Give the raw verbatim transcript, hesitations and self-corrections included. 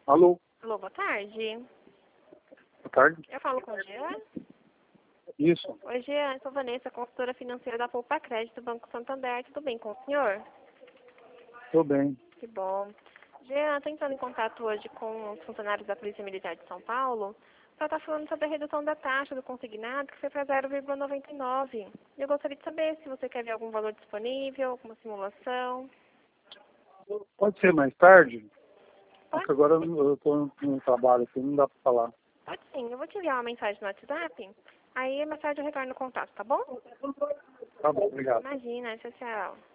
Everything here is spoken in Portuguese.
Alô, Alô, boa tarde. boa tarde. Eu falo com o Jean. Isso, Oi, Jean, eu sou Vanessa, consultora financeira da Poupa Crédito do Banco Santander. Tudo bem com o senhor? tô bem. Que bom. Jean, estou entrando em contato hoje com os funcionários da Polícia Militar de São Paulo para estar falando sobre a redução da taxa do consignado, que foi para zero vírgula noventa e nove. Eu gostaria de saber se você quer ver algum valor disponível, alguma simulação. Pode ser mais tarde? Pode, Porque agora eu tô no trabalho aqui, não dá pra falar. pode sim, eu vou te enviar uma mensagem no WhatsApp, aí mais tarde eu retorno o contato, tá bom? Tá bom, obrigado. Imagina, tchau, tchau.